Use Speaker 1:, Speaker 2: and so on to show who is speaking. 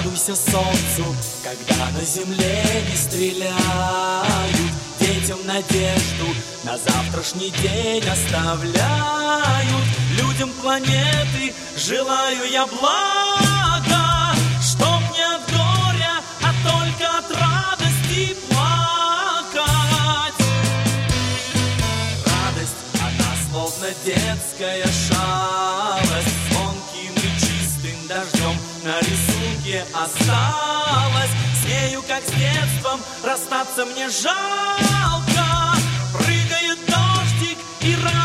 Speaker 1: Радуйся солнцу, когда на земле не стреляют. Детям надежду на завтрашний день оставляют. Людям планеты желаю я блага, чтоб не от горя, а только от радости плакать. Радость, она словно детская шалость, звонким и чистым дождем на рисунке осталась. С нею, как с детством, расстаться мне жалко. Прыгает дождик и радость